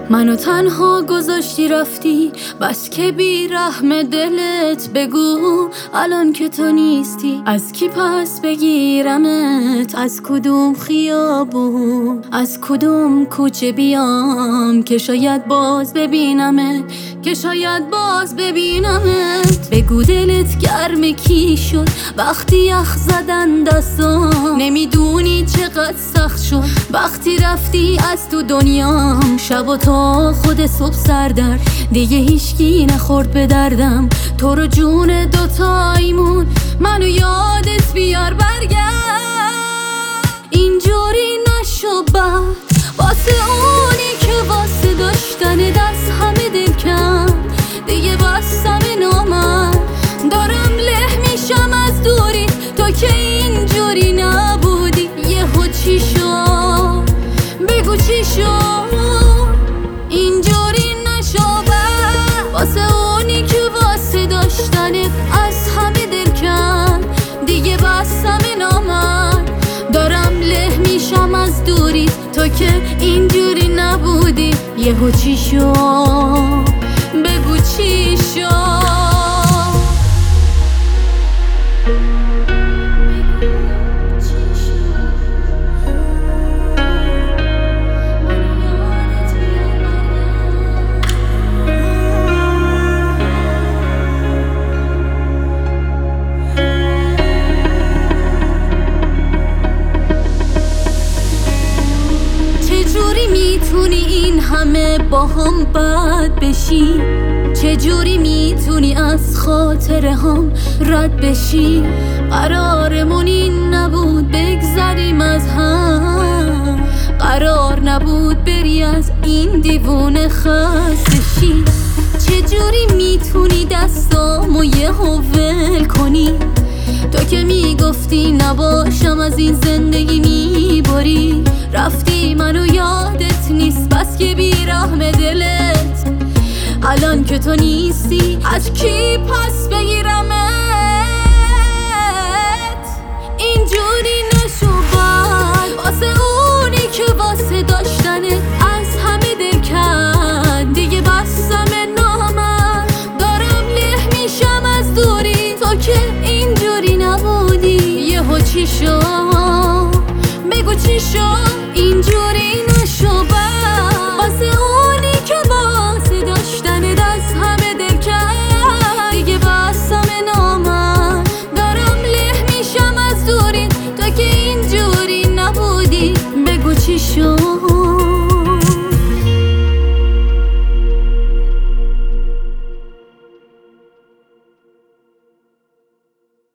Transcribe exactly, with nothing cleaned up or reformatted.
منو تنها گذاشتی رفتی، بس که بی رحم دلت. بگو الان که تو نیستی از کی پس بگیرمت؟ از کدوم خیابون، از کدوم کوچه بیام که شاید باز ببینمت، که شاید باز ببینمت. بگو دلت گرم کی شد وقتی یخ زدن دستام؟ نمیدونی چقدر سخت شد وقتی رفتی از تو دنیام. شب و تا خود صبح سردر دیگه هیچکی نخورد به دردم. تو رو جون دوتایمون منو یادت بیار برگرد. اینجوری نشو بعد واسه اونی که واسه داشتن دست همه دل کرد. دیگه بستم نامرد دارم له میشم از دوری، تو که اینجوری نبودی. یهو چی شد بگو چی شد؟ اینجوری نشو بعد واسه اونی که واسه داشتنت از همه دل کرد. دیگه بستم نامرد دارم له میشم از دوری، تو که اینجوری نبودی. یهو چی شد بگو چی شد؟ چجوری میتونی این همه با هم بد بشی؟ چجوری میتونی از خاطره هم رد بشی؟ قرارمون این نبود بگذریم از هم، قرار نبود بری از این دیوونه خسته شی. چجوری میتونی دستامو یهو ول کنی؟ تو که میگفتی نباشم از این زندگی میبری. رفتی منو یادت نیست بس که بی رحم دلت. الان که تو نیستی از کی پس بگیرمت؟ اینجوری نشو بعد واسه اونی که واسه داشتنت از همه دل کرد. دیگه بستم نامرد دارم له میشم از دوری، تو که اینجوری نبودی. یهو چی شد بگو چی شد؟ اینجوری